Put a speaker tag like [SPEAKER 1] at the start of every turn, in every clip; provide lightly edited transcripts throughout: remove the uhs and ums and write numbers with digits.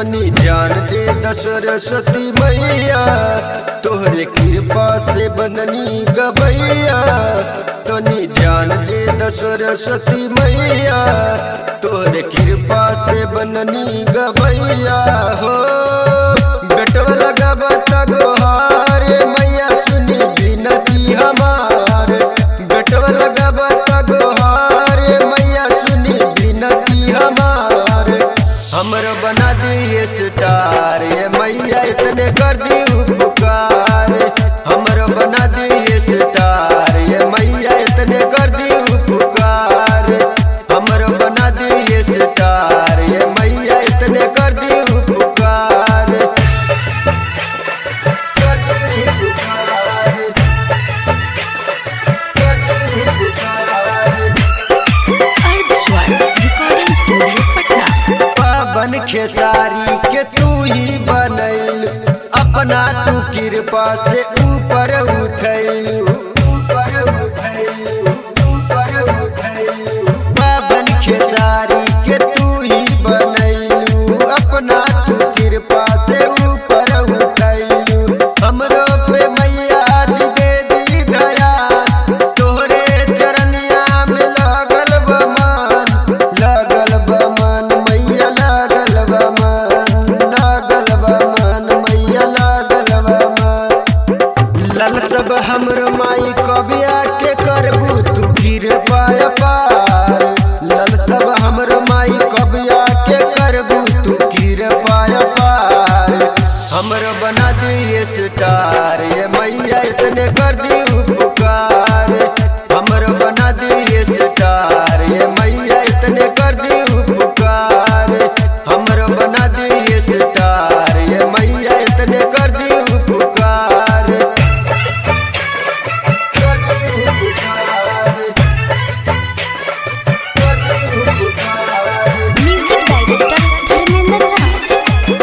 [SPEAKER 1] तनी ध्यान दे द सरस्वती मैया, तोहरे कृपा से बननी गबैया। तनी ध्यान दे द सरस्वती मैया, तोहरे कृपा से बननी गबैया हो। बेटवा लगा बता गोहार मैया, सुनी बिनती हमार। बेटवा लगा बता गोहार मैया, सुनी बिनती हमार। हमरो बना दिए स्टार ये मैया, इतने कर दी उपकार। हमरो बना दिए स्टार ये मैया, इतने कर दी उपकार। हमरो बना दिए स्टार ये मैया, इतने कर दी उपकार।
[SPEAKER 2] Recording studio Patna.
[SPEAKER 1] पावन खेसारी के तू ही बनैल, अपना तू कृपा से ऊपर उठैलू। पावन खेसारी के तू ही बनैलू, अपना तू कृपा से ऊपर उठैलू। हमरो पे मैया जी दे दी दया, तोहरे चरनिया में लागल बमन। लागल बमन मैया, लागल बमन, लागल बमन मैया, लागल बमन। लल सब हमर माई कबिया के करबू तू कृपा पार। लल सब हमर माई कबिया के करबू तू कृपा पार। हमर बना दिए स्टार ये मैया, इतने कर दी उपकार। हमर बना दिए स्टार ये मैया, इतने कर दी उपकार। हमर बना दिए स्टार ये मैया, इतने कर दी उपकार।
[SPEAKER 2] Music director Dharmendra Raj.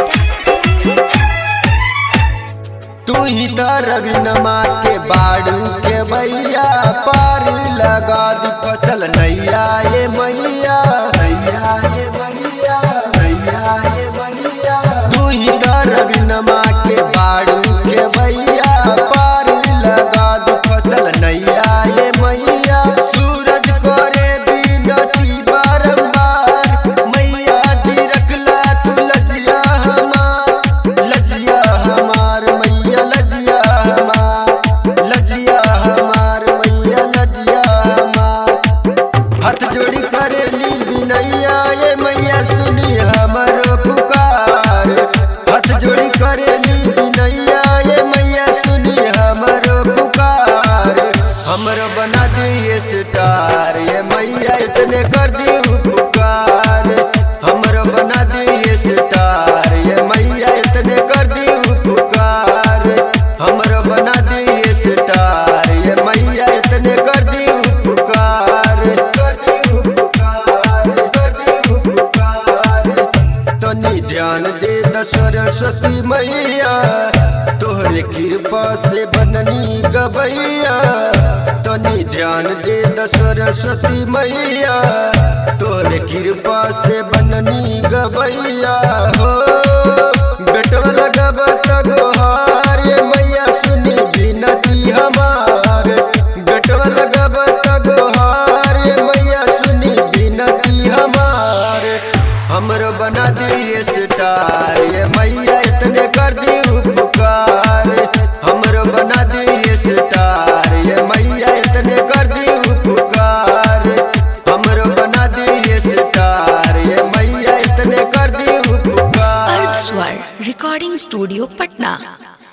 [SPEAKER 1] तू ही तो रविनमा के बाड़ू के भैया, पारी लगा दी फसल नैया ये मैया, नैया ये मैया, नैया ये मैया। तू ही तो रविनमा के बाड़ू के भैया, पारी लगा दी फसल नैया ये मैया। सूरज करे बिनती बारंबार, मैया जी रखला तू लजिया हमार। लजिया हमार मैया, लजिया हमार, लजिया हमार मैया, लजिया हमार। हाथ जोड़ी करेली बिनैया ये मैया, सुनी हमरो पुकार। हाथ जोड़ी करेली बिनैया ये मैया, सुनी हमरो पुकार। हमरो बना दिए स्टार ये मैया, इतने कर दी उपकार। हमरो बना दिए स्टार ये मैया, इतने कर दी उपकार। हमरो बना दिए स्टार ये मैया, इतने कर दी उपकार। कर दी उपकार, कर दी उपकार। तनी ध्यान दे द सरस्वती मैया, तोहरे कृपा से बननी गबैया। तनी ध्यान दे द सरस्वती मैया, तोहरे कृपा से बननी गबैया।